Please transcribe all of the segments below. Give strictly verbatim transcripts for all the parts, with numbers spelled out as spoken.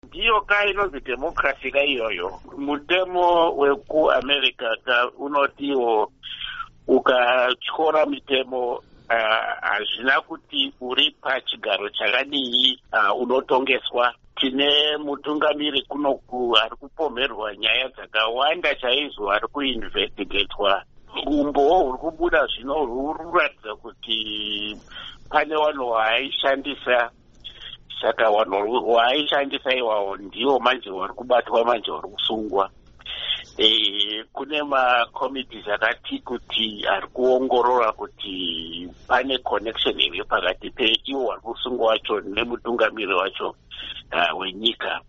Ndiyo ka inonzi democracy ka iyoyo. Mutemo wekuAmerica ka unotiwo ukatyora mitemo hazvina uh, kuti uri pachigaro chakadii uh, unotongeswa. Tine mutungamiri kunoku ari kupomherwa nyaya dzakawanda chaizvo ari kuinvestigatwa. Umbo huri kubuda zvino huri kuratidza kuti pane vanhu waaishandisa, saka vanhu waaishandisa iwawo ndiwo manje vari kubatwa, manje vari kusungwa. E, kune makomiti akati kuti ari kuongorora kuti pane connection iri pakati peivo vari kusungwa wacho nemutungamiri wacho uh, wenyika.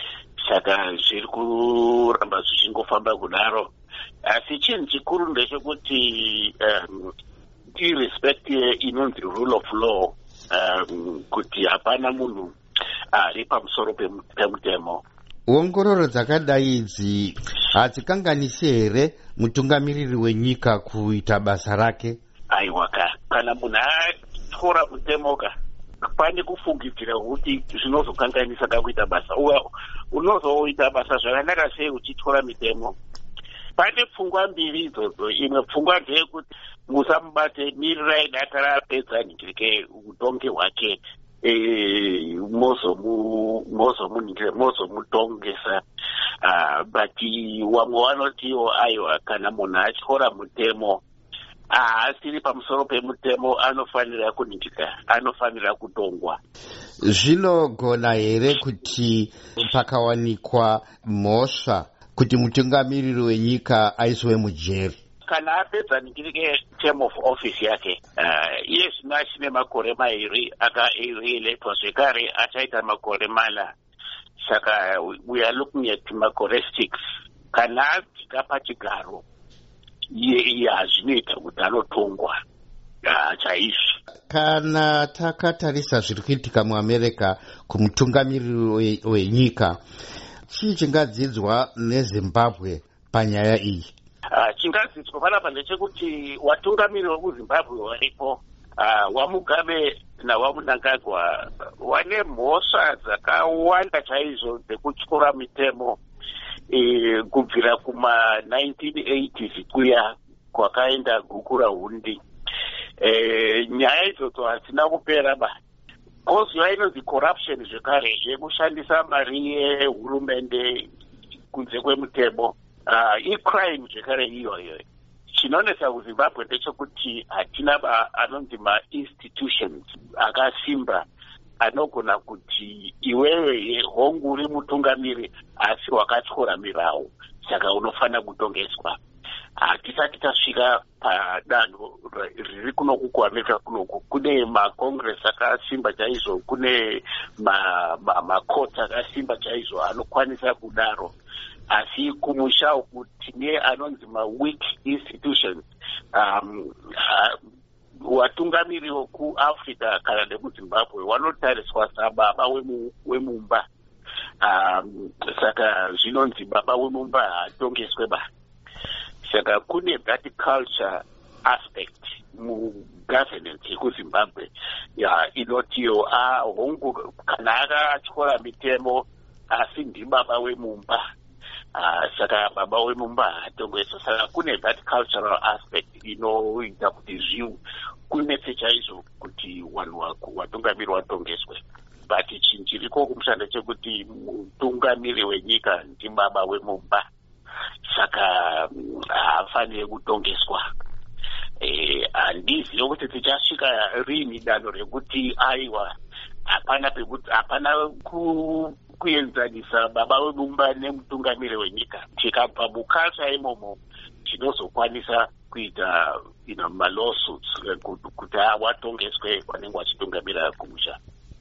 Saka zviri kuramba zvichingofamba kudaro. Asi chinhu chikuru ndechekuti um, irrespect inonzi rule of law, um, kuti hapana munhu ari pamusoro pemutemo. Ongororo dzakadai idzi hadzikanganisi here mutungamiriri wenyika kuita basa rake? Aiwa ka, kana munhu atora mutemoka pane kufungidzira kuti zvinozokanganisa kakuita basa. Unozoita basa zvakanaka sei uchitora mitemo? Pane pfungwa mbiri idzodzo. Imwe pfungwa ndeyekuti musamubate, mirirai data rapedza ningirike udonge hwake, e, mozomuningire mozomutongesa. Uh, but wamwe vanotiwo aiwa kana munhu atyora mutemo haasiri pamusoro pemutemo anofanira kuningirika, anofanira kutongwa. Zvinogona here kuti pakawanikwa mhosva kuti mutungamiriri wenyika aiswe mujeri? Kana apedza ningirike term of office yake, uh, iye zvino achine makore mairi akaeletwa zvekare achaita makore mana. Saka we are looking at makore six. Kana asvika pachigaro iye hazvinoita kuti anotongwa chaizvo. Kana takatarisa zviri kuitika muAmerica kumutungamiriri wenyika, chii chingadzidzwa neZimbabwe panyaya iyi? Uh, chingadzidzwa panapa ndechekuti watungamiriri wekuZimbabwe varipo, uh, waMugabe nawaMnangagwa wane mhosva dzakawanda chaizvo dzekutyora mitemo e, kubvira kuma nineteen eighties kuya kwakaenda guku rahundi. E, nyaya idzodzo hadzina kupera ba. Koziva inonzi corruption zvekare, yekushandisa mari yehurumende kunze kwemutemo. Uh, icrime zvekare iyoyo. Chinonetsa kuZimbabwe ndechekuti hatina anonzi ma-institutions akasimba anogona kuti iwewe hongu uri mutungamiri asi wakatyora mirawu, saka unofanira kutongeswa. Hatisati tasvika padanho riri kunoku kuAmerica kunoku. Kune macongress akasimba chaizvo, kune macourts ma, ma akasimba chaizvo anokwanisa kudaro. Asi kumusha uku tine anonzi ma-weak institutions. Um, uh, watungamiri wekuAfrica kana nekuZimbabwe wanotariswa sababa wemumba. Um, saka zvinonzi baba wemumba hatongeswe ba. Saka kune that culture aspect mugovernance yekuZimbabwe ya inotiyo ah hongu kana akatyora mitemo asi ndibaba wemumba. Uh, saka baba wemumba hatongeswa. Saka kune that cultural aspect inoita kuti zviu kunetse chaizvo kuti vanhu vatungamiri vatongeswe. But chinhu chiriko kumushanda chekuti mutungamiri wenyika ndibaba wemumba, saka hafanire kutongeswa. Handizivi kuti tichasvika rini danho rekuti aiwa hapana pekuti hapana ku kuenzanisa baba wemumba nemutungamiri wenyika. Tikabva mukalcha imomo tinozokwanisa kuita you know, malawsuits kuti watongeswe vanenge vachitungamira kumusha.